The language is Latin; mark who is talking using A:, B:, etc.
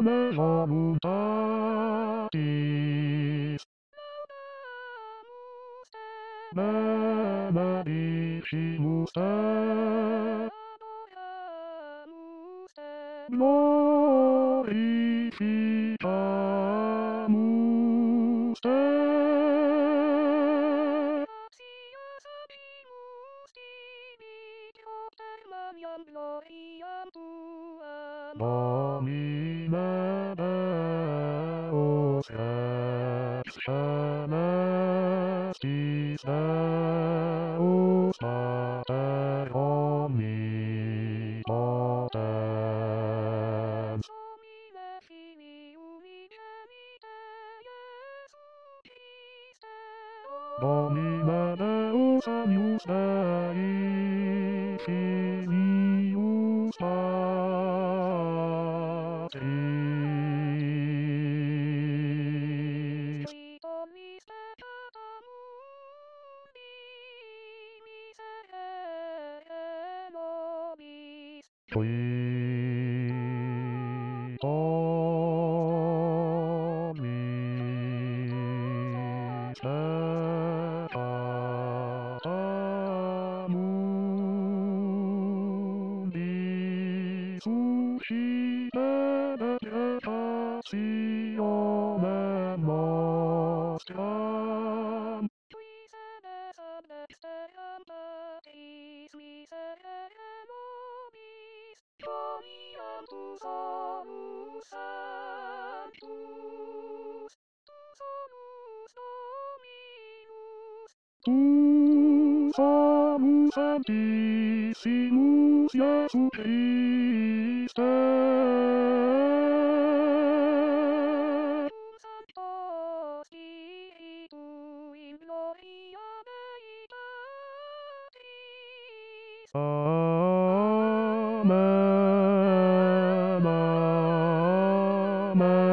A: me voluntatis. Benedicimus te. Glorificamus te. Domine Deus ex celestis Deus Mater omnipotens. Domine Deus agnus Dei, Filius Patris. Qui Domis peccata mundi suscitet et expiationem nostram. Tu solus sanctus, tu solus sanctissimus Iesu Christe. Sancto Spiritu in gloria Dei Patris. Amen. Amen.